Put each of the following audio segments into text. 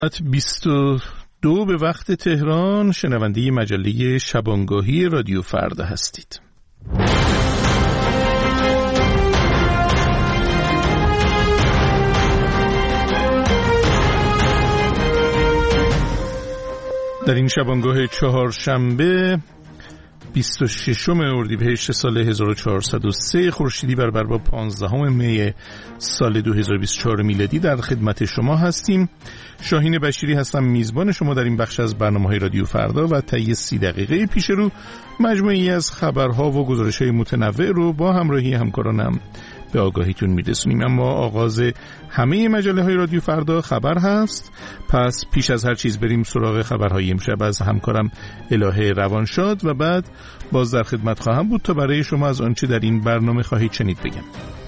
22 به وقت تهران شنونده مجله شبانگاهی رادیو فردا هستید. در این شبانگاه چهارشنبه 26 اردیبهشت سال 1403 خورشیدی برابر با 15 می سال 2024 میلادی در خدمت شما هستیم. شاهین بشیری هستم، میزبان شما در این بخش از برنامه‌های رادیو فردا و طی 30 دقیقه پیش رو مجموعی از خبرها و گزارش‌های متنوع رو با همراهی همکارانم به آگاهیتون میرسونیم. اما آغاز همه مجله‌های رادیو فردا خبر هست. پس پیش از هر چیز بریم سراغ خبرهای امشب از همکارم الهه روانشاد و بعد باز در خدمت خواهم بود تا برای شما از آنچه در این برنامه خواهید شنید بگم.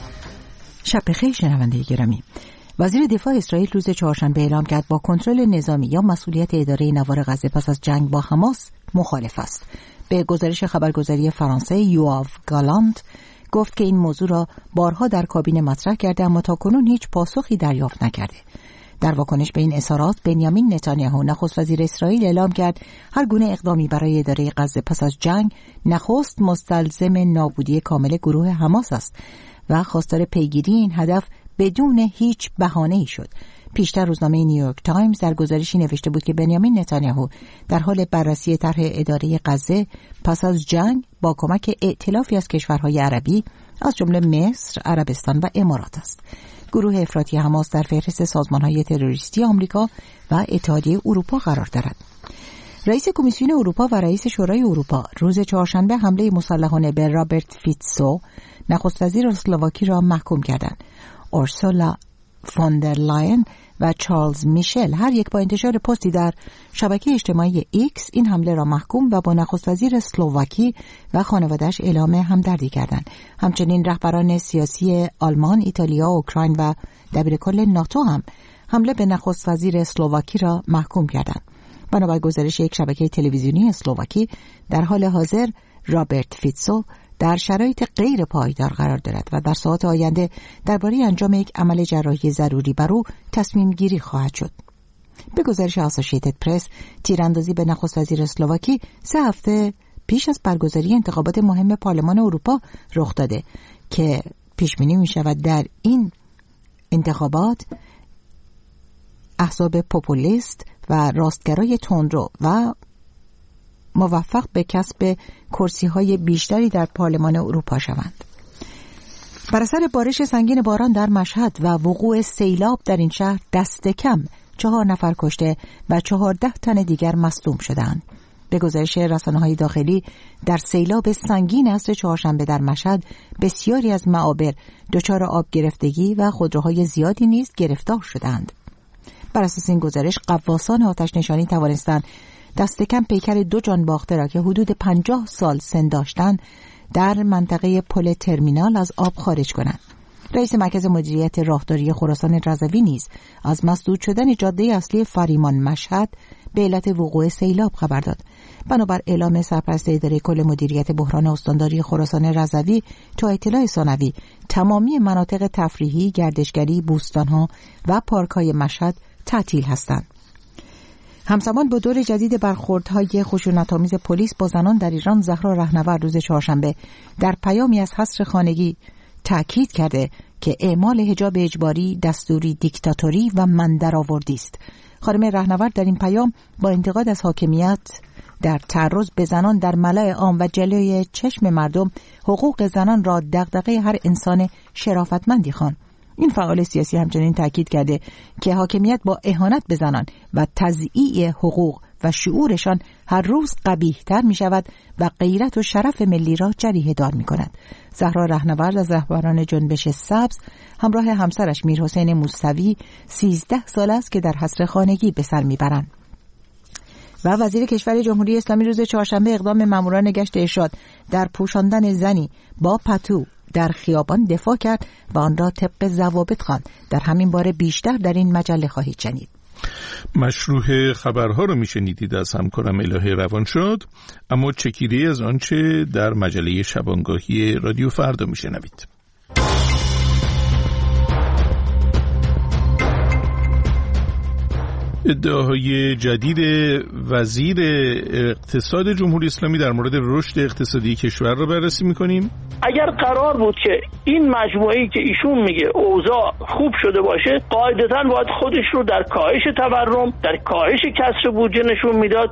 شب بخیر شنونده گرامی. وزیر دفاع اسرائیل روز چهارشنبه اعلام کرد با کنترل نظامی یا مسئولیت اداره نوار غزه پس از جنگ با حماس مخالف است. به گزارش خبرگزاری فرانسه یواو گالانت گفت که این موضوع را بارها در کابینه مطرح کرده اما تاکنون هیچ پاسخی دریافت نکرده. در واکنش به این اظهارات بنیامین نتانیاهو نخست وزیر اسرائیل اعلام کرد هر گونه اقدامی برای اداره غزه پس از جنگ نخست مستلزم نابودی کامل گروه حماس است و خواستار پیگیری این هدف بدون هیچ بهانه‌ای شد. پیشتر روزنامه نیویورک تایمز در گزارشی نوشته بود که بنیامین نتانیاهو در حال بررسی طرح اداره غزه پس از جنگ با کمک ائتلافی از کشورهای عربی از جمله مصر، عربستان و امارات است. گروه افراطی حماس در فهرست سازمان‌های تروریستی آمریکا و اتحادیه اروپا قرار دارد. رئیس کمیسیون اروپا و رئیس شورای اروپا روز چهارشنبه حمله مسلحانه به رابرت فیتسو نخست وزیر اسلواکی را محکوم کردند. اورسولا فوندر لاین و چارلز میشل هر یک با انتشار پستی در شبکه اجتماعی ایکس این حمله را محکوم و با نخست وزیر اسلواکی و خانواده‌اش اعلام همدردی کردند. همچنین رهبران سیاسی آلمان، ایتالیا، اوکراین و دبیرکل ناتو هم حمله به نخست وزیر اسلواکی را محکوم کردند. بنابر گزارش یک شبکه تلویزیونی اسلواکی در حال حاضر رابرت فیتسو در شرایط غیر پایدار قرار دارد و در ساعات آینده درباره انجام یک عمل جراحی ضروری بر او تصمیم گیری خواهد شد. به گزارش آسوشیتد پرس، تیراندازی به نخست وزیر اسلواکی 3 هفته پیش از برگزاری انتخابات مهم پارلمان اروپا رخ داده که پیش بینی می شود در این انتخابات احزاب پوپولیست و راستگرای تندرو و موفق به کسب کرسی‌های بیشتری در پارلمان اروپا شوند. بر اثر بارش سنگین باران در مشهد و وقوع سیلاب در این شهر دست کم 4 نفر کشته و 14 تن دیگر مصدوم شدند. به گزارش رسانه‌های داخلی در سیلاب سنگین عصر چهارشنبه در مشهد بسیاری از معابر دچار آب گرفتگی و خودروهای زیادی نیز گرفتار شدند. بر اساس این گزارش غواصان آتش نشانی توانستند دست کم پیکر 2 جانباخته را که حدود 50 سال سن داشتند در منطقه پل ترمینال از آب خارج کنند. رئیس مرکز مدیریت راهداری خراسان رضوی نیز از مسدود شدن جاده اصلی فریمان مشهد به علت وقوع سیلاب خبر داد. بنابر اعلام سرپرست اداره کل مدیریت بحران استانداری خراسان رضوی تا اطلاع ثانوی تمامی مناطق تفریحی، گردشگری، بوستان‌ها و پارک‌های مشهد تعطیل هستند. همزمان با دور جدید برخوردهای خشونت‌آمیز پلیس با زنان در ایران، زهرا رهنورد روز چهارشنبه در پیامی از حصر خانگی تأکید کرده که اعمال حجاب اجباری دستوری دیکتاتوری و مندرآوردی است. خانم رهنورد در این پیام با انتقاد از حاکمیت در تعرض به زنان در ملأ عام و جلوی چشم مردم حقوق زنان را دغدغه هر انسان شرافتمندی خواند. این فعال سیاسی همچنین تاکید کرده که حاکمیت با اهانت به زنان و تضییع حقوق و شعورشان هر روز قبیح‌تر می شود و غیرت و شرف ملی را جریحه دار می کند. زهرا رهنورد از رهبران جنبش سبز همراه همسرش میرحسین موسوی 13 سال است که در حصر خانگی به سر می برند. و وزیر کشور جمهوری اسلامی روز چهارشنبه اقدام ماموران گشت ارشاد در پوشاندن زنی با پتو در خیابان دفاع کرد و آن را طبق ضوابط خواند. در همین باره بیشتر در این مجله خواهید شنید. مشروح خبرها رو میشنیدید از همکارم الهه روانشاد، اما چکیده از آنچه در مجله شبانگاهی رادیو فردا میشنوید. ادعاهای جدید وزیر اقتصاد جمهوری اسلامی در مورد رشد اقتصادی کشور رو بررسی می‌کنیم. اگر قرار بود که این مجموعه‌ای که ایشون میگه اوضاع خوب شده باشه، قاعدتاً باید خودش رو در کاهش تورم، در کاهش کسر بودجه نشون میداد.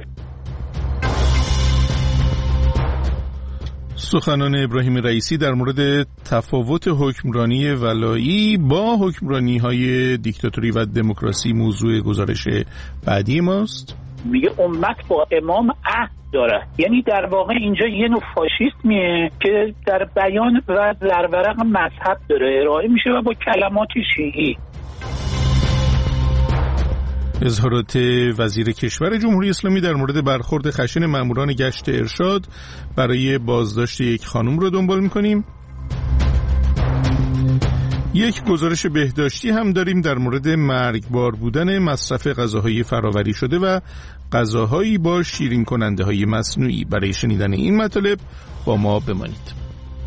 سخنان ابراهیم رئیسی در مورد تفاوت حکمرانی ولایی با حکمرانی‌های دیکتاتوری و دموکراسی موضوع گزارش بعدی ماست. میگه امت با امام عهد داره، یعنی در واقع اینجا یه نوع فاشیسمیه که در بیان و در ورق مذهب داره ارائه میشه و با کلمات شیعی. اظهارات وزیر کشور جمهوری اسلامی در مورد برخورد خشن ماموران گشت ارشاد برای بازداشت یک خانم رو دنبال می‌کنیم. یک گزارش بهداشتی هم داریم در مورد مرگبار بودن مصرف غذاهای فراوری شده و غذاهایی با شیرین کننده‌های مصنوعی. برای شنیدن این مطالب با ما بمانید.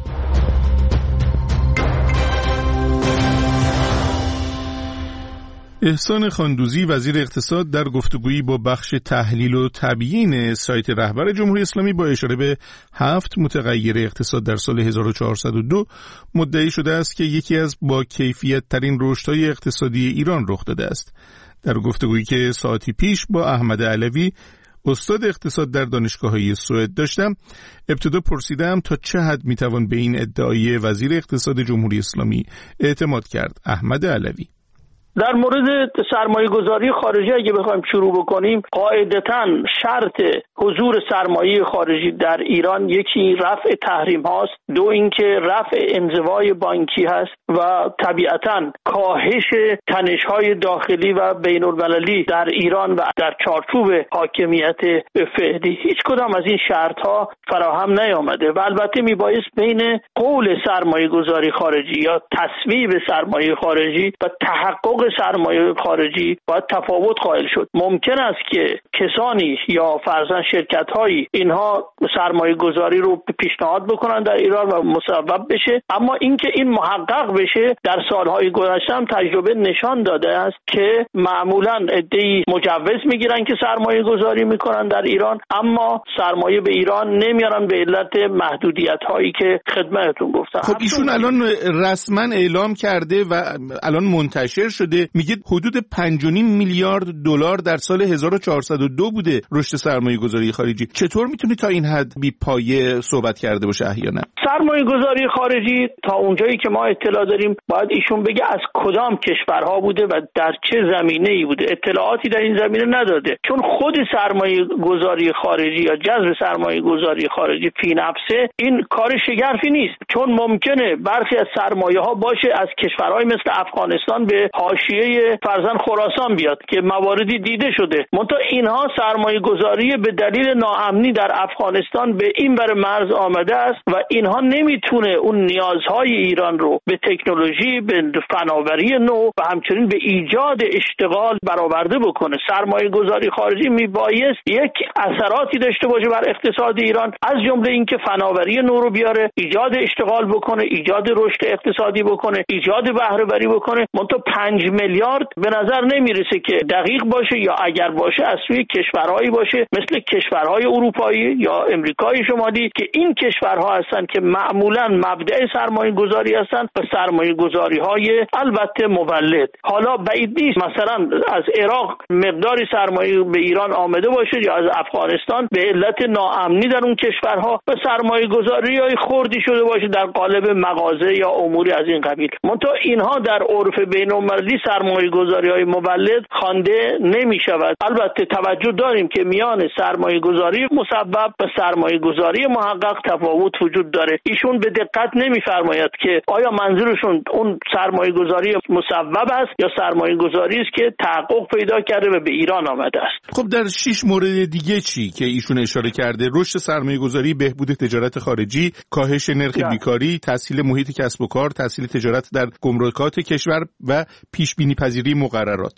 احسان خاندوزی وزیر اقتصاد در گفتگویی با بخش تحلیل و تبیین سایت رهبر جمهوری اسلامی با اشاره به 7 متغیر اقتصاد در سال 1402 مدعی شده است که یکی از با کیفیت ترین رشدهای اقتصادی ایران رخ داده است. در گفتگویی که ساعتی پیش با احمد علوی استاد اقتصاد در دانشگاه‌های سوئد داشتم، ابتدا پرسیدم تا چه حد میتوان به این ادعای وزیر اقتصاد جمهوری اسلامی اعتماد کرد. احمد علوی: در مورد سرمایه گذاری خارجی اگه بخوایم شروع بکنیم، قاعدتاً شرط حضور سرمایه خارجی در ایران یکی رفع تحریم هاست، دو اینکه رفع انزوای بانکی هست و طبیعتاً کاهش تنش‌های داخلی و بین‌المللی در ایران و در چارچوب حاکمیت فعلی. هیچ کدام از این شرط‌ها فراهم نیامده و البته میبایست بین قول سرمایه گذاری خارجی یا تصویب سرمایه خارجی و تحقق سرمایه خارجی باید تفاوت قائل شد. ممکن است که کسانی یا فرضاً شرکت‌هایی اینها سرمایه گذاری رو پیشنهاد بکنن در ایران و مصوب بشه، اما اینکه این محقق بشه در سالهای گذشته هم تجربه نشان داده است که معمولاً عده‌ای مجوز میگیرن که سرمایه گذاری میکنن در ایران، اما سرمایه به ایران نمیارن به علت محدودیت‌هایی که خدمتتون گفتم. خب ایشون الان رسما اعلام کرده و الان منتشر شده، میگه حدود 5.5 میلیارد دلار در سال 1402 بوده رشد سرمایه گذاری خارجی. چطور میتونه تا این حد بی پایه صحبت کرده باشه احیانا؟ سرمایه گذاری خارجی تا اونجایی که ما اطلاع داریم باید ایشون بگه از کدام کشورها بوده و در چه زمینه‌ای بوده. اطلاعاتی در این زمینه نداده، چون خود سرمایه گذاری خارجی یا جذب سرمایه گذاری خارجی فی نفسه این کار شگرفی نیست، چون ممکنه برخی از سرمایه ها باشه از کشورهای مثل افغانستان به حاشیه فرزند خراسان بیاد که مواردی دیده شده، منتها اینها سرمایه گذاری به دلیل ناامنی در افغانستان به این بر مرز آمده است و اینها نمیتونه اون نیازهای ایران رو به تکنولوژی، به فناوری نو و همچنین به ایجاد اشتغال برآورده بکنه. سرمایه گذاری خارجی میبایست یک اثراتی داشته باشه بر اقتصاد ایران، از جمله اینکه فناوری نو رو بیاره، ایجاد اشتغال بکنه، ایجاد رشد اقتصادی بکنه، ایجاد بهره وری بکنه. منتها 5 میلیارد به نظر نمیرسه که دقیق باشه، یا اگر باشه از سوی کشورهایی باشه مثل کشورهای اروپایی یا امریکای شمالی که این کشورها هستن که معمولا مبدأ سرمایه گذاری هستن و سرمایه گذاری های البته مولد. حالا بعید نیست مثلا از عراق مقداری سرمایه به ایران آمده باشه یا از افغانستان به علت ناامنی در اون کشورها و سرمایه گذاری های خوردی شده باشه در قالب مغازه یا اموری از این قبیل. منتها اینها در عرف بین‌المللی سرمایه گذاری های مولد خوانده نمی شود. البته توجه داریم که میان سرمایه گذاری مسبب و سرمایه گذاری محقق تفاوت وجود داره. ایشون به دقت نمیفرماید که آیا منظورشون اون سرمایه گذاری مسبب است یا سرمایه گذاری است که تحقق پیدا کرده و به ایران آمده است. خب در 6 مورد دیگه چی که ایشون اشاره کرده؟ رشد سرمایه گذاری، بهبود تجارت خارجی، کاهش نرخ بیکاری، تسهیل محیط کسب و کار، تسهیل تجارت در گمرکات کشور و پیش بینی پذیری مقررات.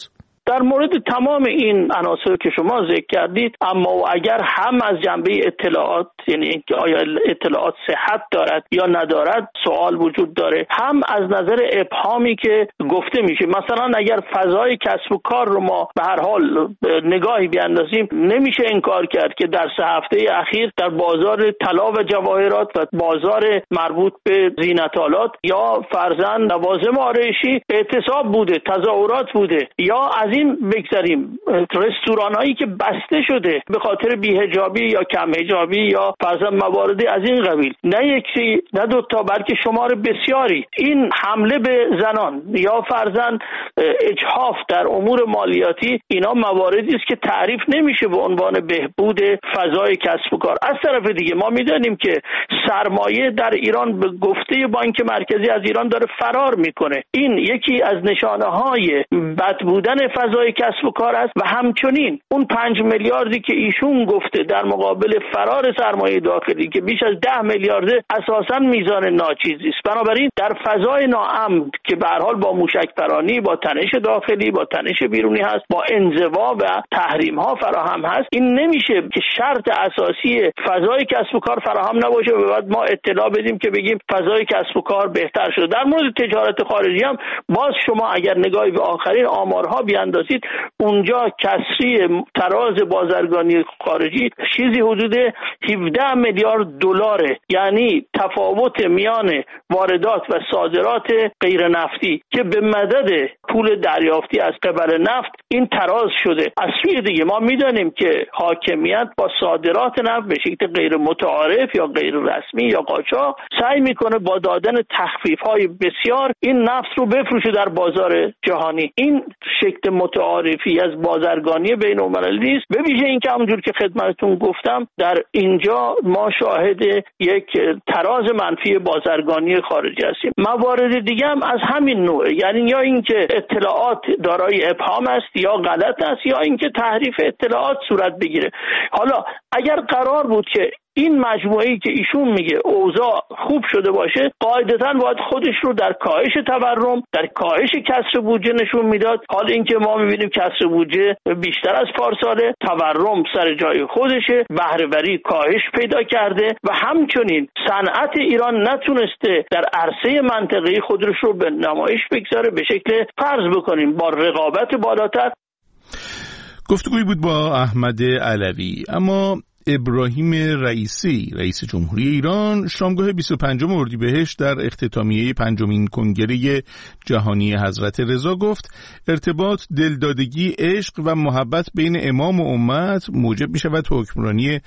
در مورد تمام این عناصر که شما ذکر کردید، اما اگر هم از جنبه اطلاعات، یعنی اینکه آیا اطلاعات صحت دارد یا ندارد سوال وجود داره، هم از نظر ابهامی که گفته میشه. مثلا اگر فضای کسب و کار رو ما به هر حال نگاهی بیاندازیم، نمیشه انکار کرد که در 3 هفته اخیر در بازار طلا و جواهرات و بازار مربوط به زینت‌آلات یا فرضاً لوازم آرایشی اعتصاب بوده، تظاهرات بوده، یا از این بگذریم رستوران‌هایی که بسته شده به خاطر بی‌حجابی یا کم حجابی یا فرضاً موارد از این قبیل. نه یکی نه دو تا بلکه شمار بسیاری. این حمله به زنان یا فرضاً اجحاف در امور مالیاتی، اینا مواردی است که تعریف نمیشه به عنوان بهبود فضای کسب و کار. از طرف دیگه ما میدونیم که سرمایه در ایران به گفته بانک مرکزی از ایران داره فرار میکنه. این یکی از نشانه‌های بد بودن فضای کسب و کار است و همچنین اون 5 میلیاردی که ایشون گفته در مقابل فرار سرمایه داخلی که بیش از 10 میلیارد اساساً میزان ناچیزی است. بنابراین در فضای ناامن که به هر حال با موشک‌پرانی، با تنش داخلی، با تنش بیرونی هست، با انزوا و تحریم ها فراهم هست، این نمیشه که شرط اساسی فضای کسب و کار فراهم نباشه و بعد ما اطلاع بدیم که بگیم فضای کسب و کار بهتر شده. در مورد تجارت خارجی هم باز شما اگر نگاهی به آخرین آمارها بیاندازید، اونجا کسری تراز بازرگانی خارجی چیزی حدود 17 میلیارد دلاره، یعنی تفاوت میان واردات و صادرات غیر نفتی که به مدد پول دریافتی از قبل نفت این تراز شده. از سوی دیگه ما میدانیم که حاکمیت با صادرات نفت به شکل غیر متعارف یا غیر رسمی یا قاچاق سعی میکنه با دادن تخفیف‌های بسیار این نفت رو بفروشه در بازار جهانی. این شکل متعارفی از بازرگانی بین‌المللی است. به ویژه اینکه همونجور که خدمتتون گفتم در اینجا ما شاهد یک تراز منفی بازرگانی خارجی هستیم. موارد دیگه هم از همین نوع، یعنی یا اینکه اطلاعات دارای ابهام است یا غلط است یا اینکه تحریف اطلاعات صورت بگیره. حالا اگر قرار بود که این مجموعه‌ای که ایشون میگه اوضاع خوب شده باشه، قاعدتاً باید خودش رو در کاهش تورم، در کاهش کسر بودجه نشون میداد. حال اینکه ما میبینیم کسر بودجه بیشتر از پارساله، تورم سر جای خودشه، بهره‌وری کاهش پیدا کرده و همچنین صنعت ایران نتونسته در عرصه منطقه‌ای خودش رو به نمایش بگذاره به شکل فرض بکنیم با رقابت بالاتر. گفتگویی بود با احمد علوی. اما ابراهیم رئیسی، رئیس جمهوری ایران، شامگاه 25 اردیبهشت در اختتامیه 5مین کنگره جهانی حضرت رضا گفت ارتباط، دلدادگی، عشق و محبت بین امام و امت موجب می شود حکمرانی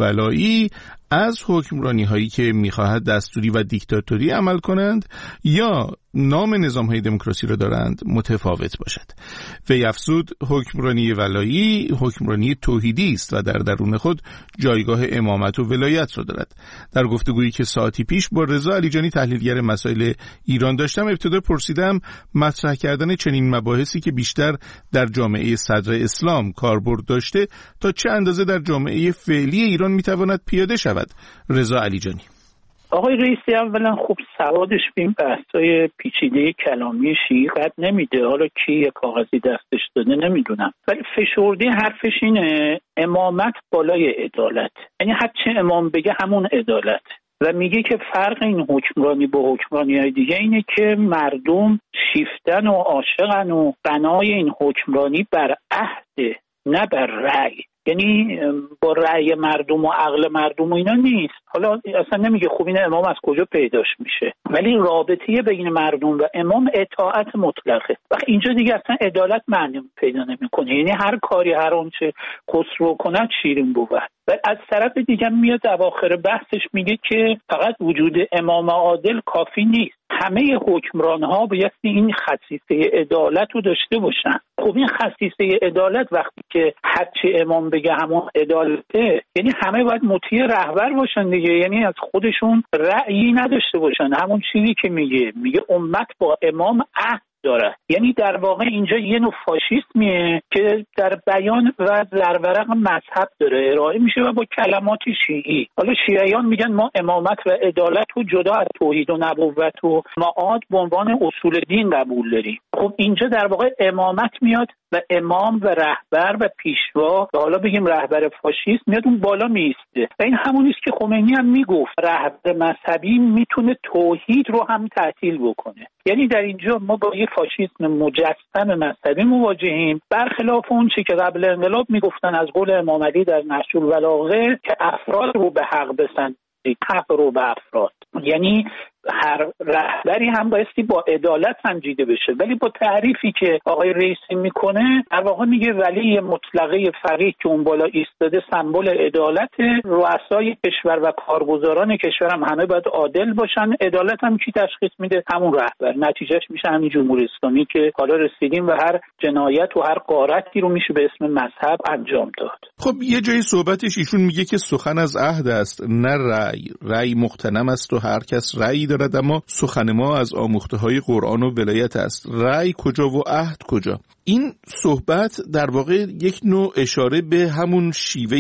ولایی از حکمرانی هایی که می‌خواهد دستوری و دیکتاتوری عمل کنند یا نام نظام‌های دموکراسی را دارند متفاوت باشد. وی افزود حکمرانی ولایی حکمرانی توحیدی است و در درون خود جایگاه امامت و ولایت را دارد. در گفتگویی که ساعتی پیش با رضا علیجانی تحلیلگر مسائل ایران داشتم، ابتدا پرسیدم مطرح کردن چنین مباحثی که بیشتر در جامعه صدر اسلام کاربرد داشته تا چه اندازه در جامعه فعلی ایران میتواند پیاده شود. رضا علیجانی: آقای رئیسی اولا خوب سوادش به این بحثای پیچیده کلامی شیعه قد نمیده. حالا کی یک کاغذی دستش داده نمیدونم، ولی فشرده حرفش اینه امامت بالای عدالت، یعنی هر چه امام بگه همون عدالت. و میگه که فرق این حکمرانی با حکمرانی‌های دیگه اینه که مردم شیفتن و عاشقن و بنای این حکمرانی بر عهد نه بر رأی، یعنی با رأی مردم و عقل مردم و اینا نیست. حالا اصلا نمیگه خوب این امام از کجا پیداش میشه، ولی رابطه بین مردم و امام اطاعت مطلقه. و اینجا دیگه اصلا عدالت معنی پیدا نمیکنه، یعنی هر کاری هر آنچه خسرو کنه شیرین بود. و از طرف دیگه میاد اواخر بحثش میگه که فقط وجود امام عادل کافی نیست، همه حکمران‌ها باید این خصیصه عدالت رو داشته باشن. خب این خصیصه عدالت وقتی که هرچی امام بگه همون عدالته، یعنی همه باید مطیع رهبر باشن دیگه، یعنی از خودشون رأیی نداشته باشن. همون چیزی که میگه امت با امام عهد داره، یعنی در واقع اینجا یه نوع فاشیسمیه که در بیان و زرورق مذهب داره ارائه میشه و با کلمات شیعی. حالا شیعیان میگن ما امامت و عدالت رو جدا از توحید و نبوت و معاد به عنوان اصول دین قبول داریم. خب اینجا در واقع امامت میاد و امام و رهبر و پیشوا و حالا بگیم رهبر فاشیست میاد اون بالا میسته و این همونیست که خمینی هم میگفت رهبر مذهبی میتونه توحید رو هم تعطیل بکنه. یعنی در اینجا ما با یه فاشیسم مجسم مذهبی مواجهیم، برخلاف اون چی که قبل انقلاب میگفتن از قول امام علی در نهج البلاغه که افراد رو به حق بسنجید، حق رو به افراد. یعنی هر رهبری هم بایستی با عدالت سنجیده بشه، ولی با تعریفی که آقای رئیسی میکنه در واقع میگه ولی مطلقه فقیه که اون بالا ایستاده سمبل عدالت، رؤسای کشور و کارگزاران کشور هم همه باید عادل باشن. عدالت هم کی تشخیص میده؟ همون رهبر. نتیجهش میشه همین جمهوری اسلامی که حالا رسیدیم و هر جنایت و هر غارتی رو میشه به اسم مذهب انجام داد. خب یه جای صحبتش ایشون میگه که سخن از عهد است نه رأی. رأی مغتنم است و هر کس رأی دارد، اما سخن ما از آموخته‌های قرآن و ولایت است. رأی کجا و عهد کجا؟ این صحبت در واقع یک نوع اشاره به همون شیوه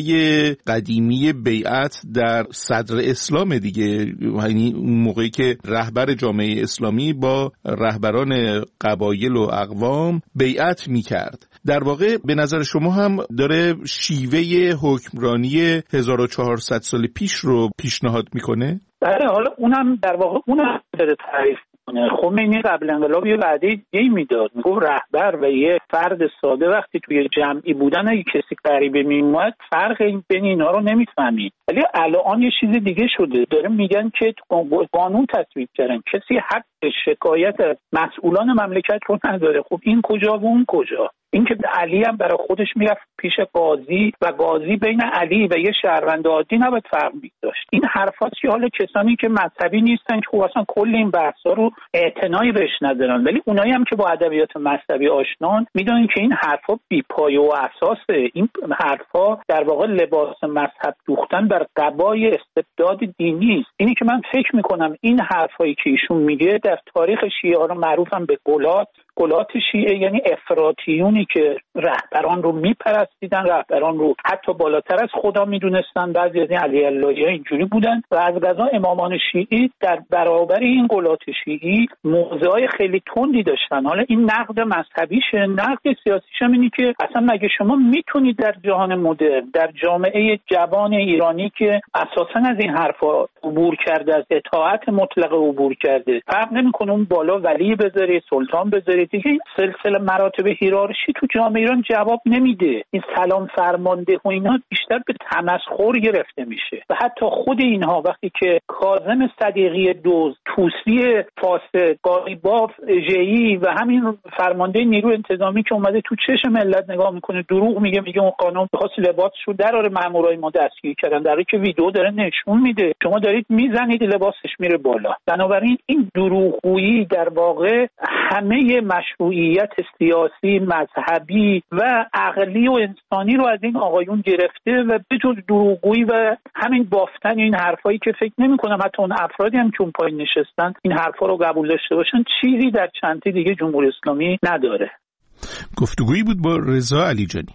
قدیمی بیعت در صدر اسلام دیگه، یعنی اون موقعی که رهبر جامعه اسلامی با رهبران قبایل و اقوام بیعت میکرد. در واقع به نظر شما هم داره شیوه حکمرانی 1400 سال پیش رو پیشنهاد میکنه؟ بله، حالا اونم در واقع اونم داره تعریف کنه. خمینی قبل انقلاب یه وعده دیگه میداد، میگفت رهبر و یه فرد ساده وقتی توی جمعی بودن اگه کسی غریبه میومد فرق بین اینا رو نمیفهمید. ولی الان یه چیز دیگه شده، داره میگن که قانون تصویب کردن کسی حق شکایت از مسئولان مملکت رو نداره. خب این کجا و اون کجا؟ این که علی هم برای خودش میرفت پیش قاضی و قاضی بین علی و یه شهروند عادی نباید فرق می‌داشت. این حرفاست که حالا کسانی که مذهبی نیستن که خب اصلا کل این بحثا رو اعتنایی بهش ندارن، ولی اونایی هم که با ادبیات مذهبی آشنان میدونن که این حرفا بی‌پایه و اساسه. این حرفا در واقع لباس مذهب دوختن بر قبای استبداد دینی است. اینی که من فکر می‌کنم این حرفایی که ایشون میگه در تاریخ شیعه ها رو معروفن به گلات شیعه، یعنی افراطیونی که رهبران رو میپرستیدن، رهبران رو حتی بالاتر از خدا میدونستن. بعضی از این علی اللهی‌ها اینجوری بودن و از قضا امامان شیعی در برابر این گلات شیعی موضعای خیلی تندی داشتن. حالا این نقد مذهبیشه، نقد سیاسیش هم اینی که اصلا مگه شما میتونید در جهان مدرن، در جامعه جوان ایرانی که اساسا از این حرفا عبور کرده، از اطاعت مطلقه عبور کرده، فرق نمیکنه اون بالا ولی بذاری، سلطان بذاری، دیگه این سلسله مراتب هیرارشی تو جامعه ایران جواب نمیده. این سلام فرمانده و اینا بیشتر به تمسخر گرفته میشه و حتی خود اینها وقتی که کاظم صدیقی دوز، طوسی فاسد، قالیباف ژئی و همین فرمانده نیرو انتظامی که اومده تو چشم ملت نگاه میکنه دروغ میگه اون قانون خاص لباسشو دراره، مامورای ما دستگیر کردن، در حالی که ویدیو داره نشون میده شما دارید میزنید لباسش میره بالا. بنابراین این دروغگویی در واقع همه مشروعیت سیاسی، مذهبی و عقلی و انسانی رو از این آقایون گرفته و به جز دروغگویی و همین بافتن این حرفایی که فکر نمی‌کنم حتی اون افرادی هم که اون پایین نشستن این حرفا رو قبول داشته باشن، چیزی در چنته دیگه جمهوری اسلامی نداره. گفتگویی بود با رضا علیجانی.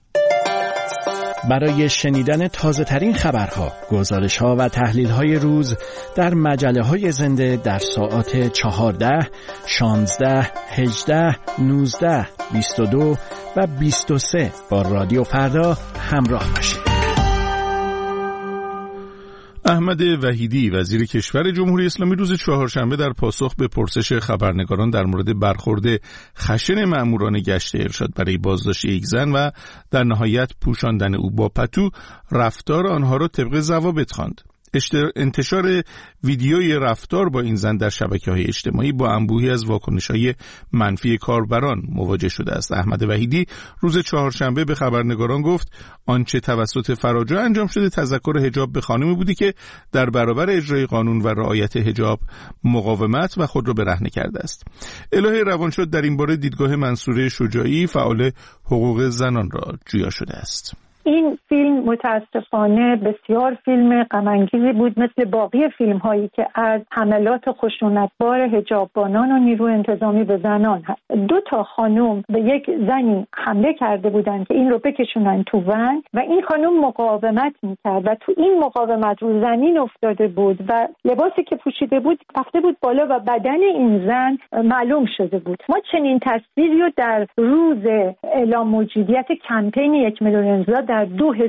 برای شنیدن تازه ترین خبرها، گزارش‌ها و تحلیل‌های روز در مجله‌های زنده در ساعات 14، 16، 18، 19، 22 و 23 با رادیو فردا همراه باشید. احمد وحیدی وزیر کشور جمهوری اسلامی روز چهارشنبه در پاسخ به پرسش خبرنگاران در مورد برخورد خشن ماموران گشت ارشاد برای بازداشت یک زن و در نهایت پوشاندن او با پتو رفتار آنها را طبق ضوابط خواند. انتشار ویدیوی رفتار با این زن در شبکه‌های اجتماعی با انبوهی از واکنش‌های منفی کاربران مواجه شده است. احمد وحیدی روز چهارشنبه به خبرنگاران گفت آنچه توسط فراجا انجام شده تذکر حجاب به خانمی بودی که در برابر اجرای قانون و رعایت حجاب مقاومت و خود را برهنه کرده است. الهه روانشد در این باره دیدگاه منصوره شجاعی فعال حقوق زنان را جویا شده است. این فیلم متاسفانه بسیار فیلم غم انگیزی بود، مثل باقی فیلم هایی که از حملات خشونتبار حجاببانان و نیروی انتظامی به زنان هست. 2 خانم به یک زنی حمله کرده بودند که این رو بکشونن تو ون و این خانم مقاومت میکرد و تو این مقاومت رو زمین افتاده بود و لباسی که پوشیده بود رفته بود بالا و بدن این زن معلوم شده بود. ما چنین تصویری رو در روز اعلام موجودیت کمپین 1 میلیون امضا در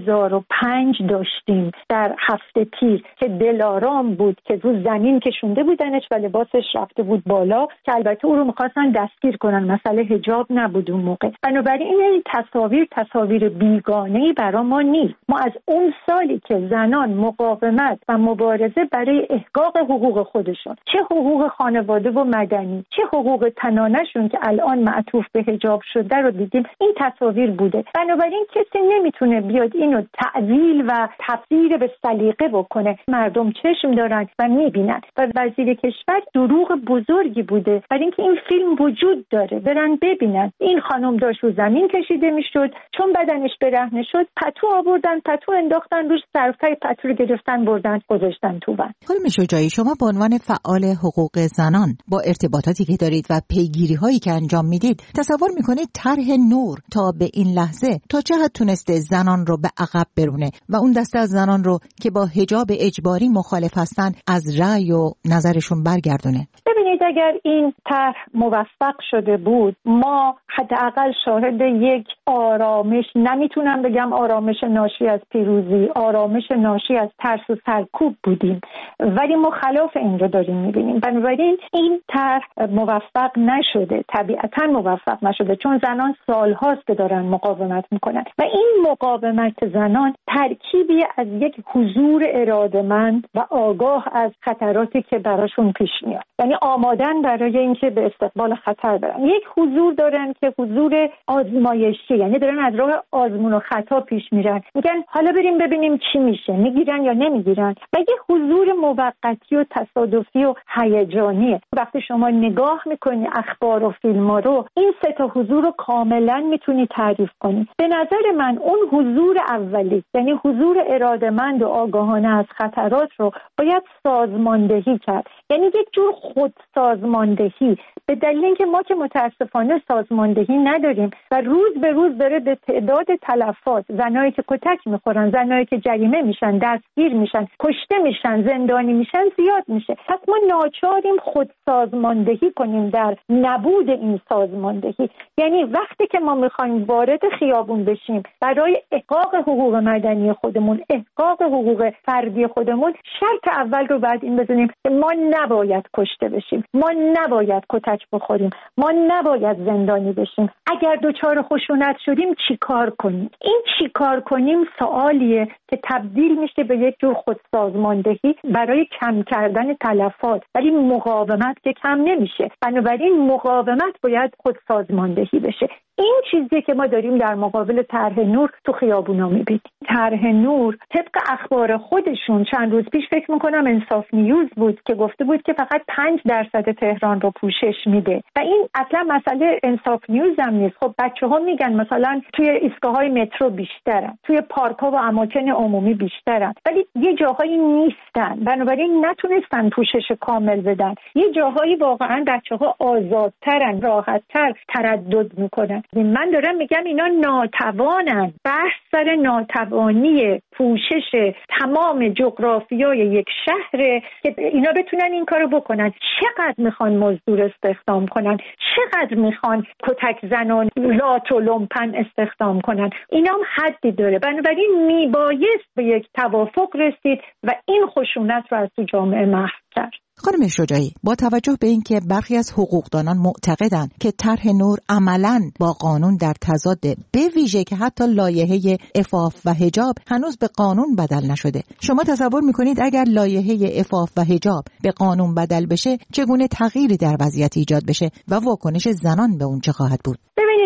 2005 داشتیم در هفته تیر که دلارام بود که رو زمین کشونده بودنش و لباسش رفته بود بالا، که البته او رو می‌خواستن دستگیر کنن، مسئله حجاب نبود اون موقع. بنابراین این تصاویر بیگانه‌ای برای ما نیست. ما از اون سالی که زنان مقاومت و مبارزه برای احقاق حقوق خودشون، چه حقوق خانواده و مدنی، چه حقوق تنانه‌شون که الان معطوف به حجاب شده رو دیدیم، این تصاویر بوده. بنابراین کسی نمیتونه بیاد اینو تعویل و تفسیر به سلیقه بکنه. مردم چشم دارن و میبینن و وزیر کشور دروغ بزرگی بوده برای اینکه این فیلم وجود داره، برن ببینن. این خانم داشت رو زمین کشیده میشد، چون بدنش برهنه شد پتو آوردن، پتو انداختن روش، طرفای پتو رو گرفتن بردن گذاشتن تو ون. خانم شجاعی، شما به عنوان فعال حقوق زنان با ارتباطاتی که دارید و پیگیری هایی که انجام میدید، تصور میکنید طرح نور تا به این لحظه تا چه حد تونسته زنان رو به عقب برونه و اون دسته از زنان رو که با حجاب اجباری مخالف هستن از رأی و نظرشون برگردونه؟ ببینید، اگر این طرح موفق شده بود، ما حداقل شاهد یک آرامش، نمیتونم بگم آرامش ناشی از پیروزی، آرامش ناشی از ترس و سرکوب بودیم، ولی ما خلاف این رو داریم میبینیم. بنابراین این طرح موفق نشده، طبیعتا موفق نشده، چون زنان سالهاست که دارن مقاومت میکنن و این مقاومت زنان ترکیبی از یک حضور اراده‌مند و آگاه از خطراتی که براشون پیش میاد، یعنی آمادن برای اینکه به استقبال خطر برن. یک حضور دارن که حضور آزمایشی، یعنی دارن از راه آزمون و خطا پیش میرن، میگن حالا بریم ببینیم چی میشه، میگیرن یا نمیگیرن. و یک حضور موقتی و تصادفی و هیجانیه. وقتی شما نگاه میکنی اخبار و فیلم‌ها رو، این 3 حضور رو کاملا میتونی تعریف کنی. به نظر من اون حضور اولی، یعنی حضور اراده‌مند و آگاهانه از خطرات رو باید سازماندهی کرد، یعنی یک جور خود سازماندهی، به دلیل اینکه ما که متاسفانه سازماندهی نداریم و روز به روز داره به تعداد تلفات، زنایی که کتک میخورن، زنایی که جریمه میشن، دستگیر میشن، کشته میشن، زندانی میشن زیاد میشه. پس ما ناچاریم خود سازماندهی کنیم در نبود این سازماندهی. یعنی وقتی که ما میخوایم وارد خیابون بشیم برای احقاق حقوق مدنی خودمون، احقاق حقوق فردی خودمون، شرط اول رو باید این بزنیم که ما نباید کشته بشیم، ما نباید کتک بخوریم، ما نباید زندانی بشیم. اگر دچار خشونت شدیم چی کار کنیم؟ این چی کار کنیم سوالیه که تبدیل میشه به یک جور خودسازماندهی برای کم کردن تلفات، ولی مقاومت که کم نمیشه. بنابراین مقاومت باید خودسازماندهی بشه. این چیزی که ما داریم در مقابل طرح نور تو خیابونا میبینیم. طرح نور طبق اخبار خودشون چند روز پیش فکر میکنم انصاف نیوز بود که گفته بود که فقط 5% تهران رو پوشش میده و این اصلا مسئله انصاف نیوز هم نیست. خب بچه‌ها میگن مثلا توی ایستگاه‌های مترو بیشترن، توی پارک‌ها و اماکن عمومی بیشترن، ولی یه جاهایی نیستن، بنابراین نتونستن پوشش کامل بدن. یه جاهایی واقعا بچه‌ها آزادترن، راحت‌تر تردد میکنن. من دارم میگم اینا ناتوانن. بحث سر ناتوانی پوشش تمام جغرافیای یک شهر که اینا بتونن این کارو بکنن. چقدر میخوان مزدور استخدام کنن، چقدر میخوان کتک زنان لات و لومپن استخدام کنن، اینا هم حدی داره. بنابراین میبایست به یک توافق رسید و این خشونت رو از تو جامعه محو کرد. خانم شجاعی، با توجه به اینکه برخی از حقوقدانان معتقدند که طرح نور عملاً با قانون در تضاده، به ویژه که حتی لایحه عفاف و حجاب هنوز به قانون بدل نشده، شما تصور میکنید اگر لایحه عفاف و حجاب به قانون بدل بشه چگونه تغییری در وضعیت ایجاد بشه و واکنش زنان به اون چه خواهد بود؟ ببینید،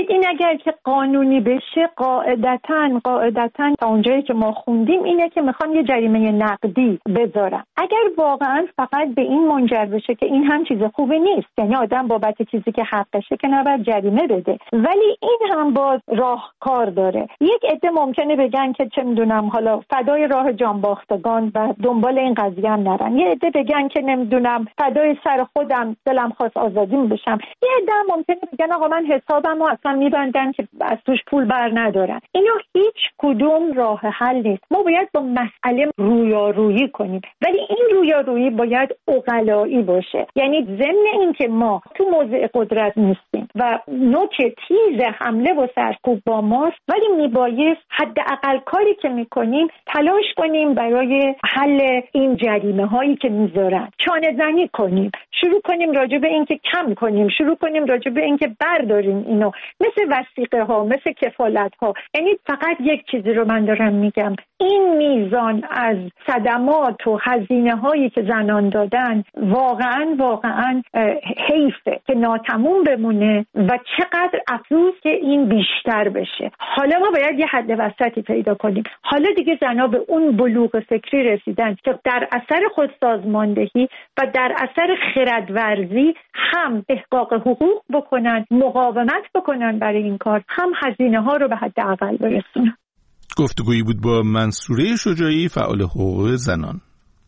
ببینید این اگر که قانونی بشه قاعدتاً تا اونجایی که ما خوندیم اینه که میخوان یه جریمه نقدی بذارن. اگر واقعاً فقط به این منجر بشه که این هم چیز خوبی نیست، یعنی آدم بابت چیزی که حقشه که نباید جریمه بده، ولی این هم باز راهکار داره. یک عده ممکنه بگن که چه میدونم حالا فدای راه جانباختگان و دنبال این قضیه هم نرن، یه عده بگن که نمیدونم فدای سر خودم دلم خواست آزادیم بشم، یه عده ممکنه بگن آقا من حسابمو اصلا میبندن که از توش پول بر ندارن. اینا هیچ کدوم راه حل نیست. ما باید با مسئله رویارویی کنیم، ولی این رویارویی باید عقلایی باشه، یعنی ضمن این که ما تو موضع قدرت نیستیم و نوک تیز حمله و سرکوب با ماست، ولی میبایست حداقل کاری که میکنیم تلاش کنیم برای حل این جریمه هایی که میذارن چانه زنی کنیم، شروع کنیم راجع به این که کم کنیم، شروع کنیم راجع به این که برداریم اینو، مثل وثیقه ها، مثل کفالت ها. یعنی فقط یک چیزی رو من دارم میگم، این میزان از صدمات و هزینه هایی که زنان دادن واقعا حیفه که ناتموم بمونه و چقدر افسوس که این بیشتر بشه. حالا ما باید یه حد وسطی پیدا کنیم. حالا دیگه زنها به اون بلوغ فکری رسیدن که در اثر خودسازماندهی و در اثر خردورزی هم احقاق حقوق بکنن، مقاومت بکنن برای این کار، هم هزینه ها رو به حداقل برسونن. گفتگویی بود با منصوره شجاعی، فعال حقوق زنان.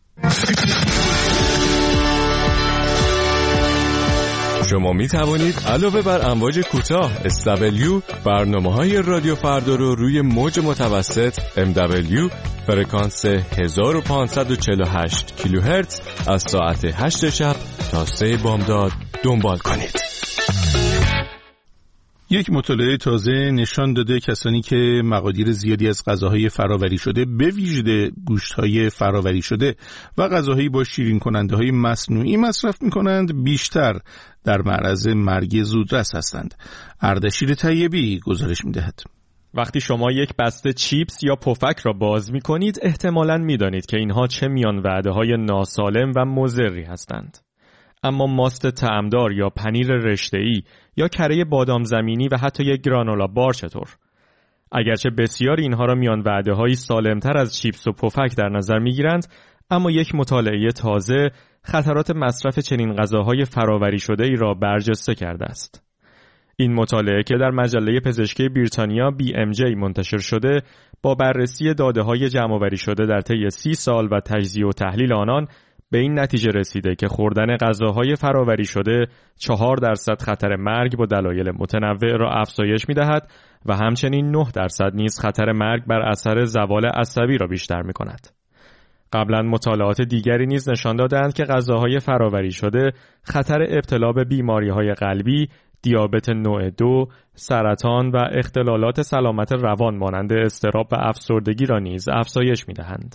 شما می توانید علاوه بر امواج کوتاه SW برنامه‌های رادیو فردا رو روی موج متوسط MW فرکانس 1548 کیلوهرتز از ساعت 8 شب تا 3 بامداد دنبال کنید. یک مطالعه تازه نشان داده کسانی که مقادیر زیادی از غذاهای فرآوری شده، به ویژه گوشت‌های فرآوری شده و غذاهایی با شیرین کننده‌های مصنوعی مصرف می‌کنند، بیشتر در معرض مرگ زودرس هستند. اردشیر طیبی گزارش می‌دهد. وقتی شما یک بسته چیپس یا پفک را باز می‌کنید، احتمالاً می‌دانید که اینها چه میان وعده‌های ناسالم و مضری هستند. اما ماست طعمدار یا پنیر رشته‌ای یا کره بادام زمینی و حتی یک گرانولا بار چطور؟ اگرچه بسیاری اینها را میان وعده‌هایی سالمتر از چیپس و پفک در نظر می‌گیرند، اما یک مطالعه تازه خطرات مصرف چنین غذاهای فرآوری شده‌ای را برجسته کرده است. این مطالعه که در مجله پزشکی بریتانیا BMJ منتشر شده، با بررسی داده‌های جمع‌آوری شده در طی 30 سال و تجزیه و تحلیل آنان به این نتیجه رسیده که خوردن غذاهای فرآوری شده 4% خطر مرگ با دلایل متنوع را افزایش می‌دهد و همچنین 9% نیز خطر مرگ بر اثر زوال عصبی را بیشتر می‌کند. قبلا مطالعات دیگری نیز نشان دادند که غذاهای فرآوری شده خطر ابتلا به بیماری‌های قلبی، دیابت نوع 2، سرطان و اختلالات سلامت روان مانند اضطراب و افسردگی را نیز افزایش می‌دهند.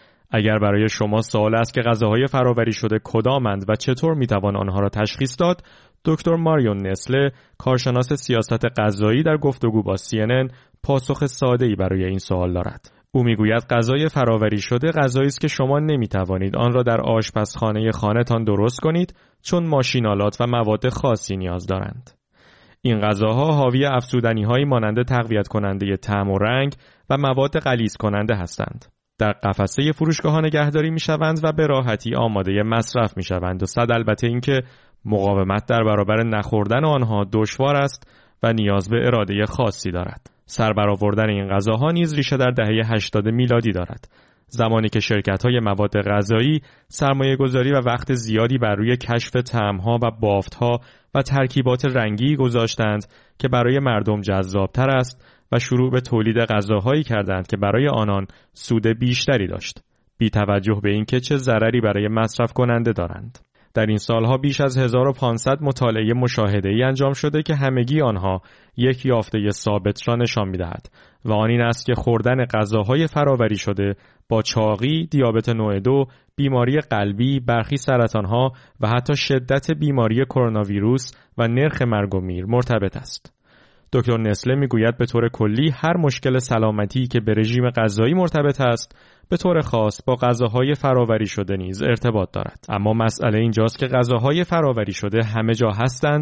اگر برای شما سوال است که غذاهای فرآوری شده کدامند و چطور میتوان آنها را تشخیص داد، دکتر ماریون نسله، کارشناس سیاست غذایی، در گفتگو با CNN پاسخ ساده‌ای برای این سوال دارد. او میگوید غذای فرآوری شده غذایی است که شما نمیتوانید آن را در آشپزخانه خانه‌تان درست کنید، چون ماشین‌آلات و مواد خاصی نیاز دارند. این غذاها حاوی افزودنی‌هایی مانند تقویت کننده طعم و رنگ و مواد غلیظ کننده هستند. در قفسه فروشگاه‌ها نگهداری می‌شوند و به راحتی آماده مصرف می‌شوند و صد البته اینکه مقاومت در برابر نخوردن آنها دشوار است و نیاز به اراده خاصی دارد. سربرآوردن این غذاها نیز ریشه در دهه 80 میلادی دارد، زمانی که شرکت‌های مواد غذایی سرمایه‌گذاری و وقت زیادی بر روی کشف طعم‌ها و بافت‌ها و ترکیبات رنگی گذاشتند که برای مردم جذاب‌تر است و شروع به تولید غذاهایی کردند که برای آنان سود بیشتری داشت، بی توجه به اینکه چه ضرری برای مصرف کننده دارند. در این سالها بیش از 1500 مطالعه مشاهده‌ای انجام شده که همگی آنها یک یافته ثابت را نشان می‌دهد و آن این است که خوردن غذاهای فرآوری شده با چاقی، دیابت نوع 2، بیماری قلبی، برخی سرطان‌ها و حتی شدت بیماری کرونا ویروس و نرخ مرگ و میر مرتبط است. دکتر نسله میگوید به طور کلی هر مشکل سلامتی که به رژیم غذایی مرتبط است به طور خاص با غذاهای فرآوری شده نیز ارتباط دارد. اما مسئله اینجاست که غذاهای فرآوری شده همه جا هستند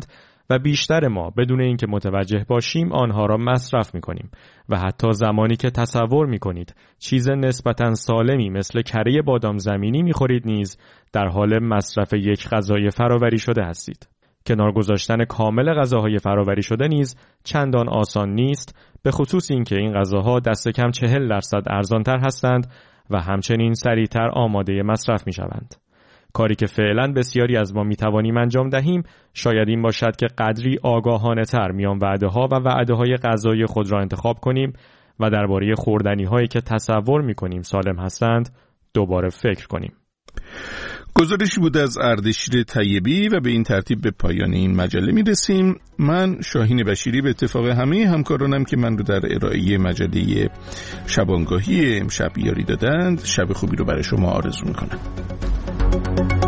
و بیشتر ما بدون اینکه متوجه باشیم آنها را مصرف می‌کنیم و حتی زمانی که تصور می‌کنید چیز نسبتاً سالمی مثل کره بادام زمینی می‌خورید نیز در حال مصرف یک غذای فرآوری شده هستید. کنار گذاشتن کامل غذاهای فرآوری شده نیز چندان آسان نیست، به خصوص اینکه این غذاها دست کم 40% ارزان‌تر هستند و همچنین سریعتر آماده مصرف می‌شوند. کاری که فعلا بسیاری از ما میتوانیم انجام دهیم شاید این باشد که قدری آگاهانه تر میان وعده ها و وعده های غذایی خود را انتخاب کنیم و درباره خوردنی هایی که تصور میکنیم سالم هستند دوباره فکر کنیم. گزارشی بود از اردشیر طیبی و به این ترتیب به پایان این مجله میرسیم. من شاهین بشیری به اتفاق همه همکارانم که من رو در ارائه مجله شبانگاهی امشب یاری دادند شب خوبی رو برای شما آرزو میکنم.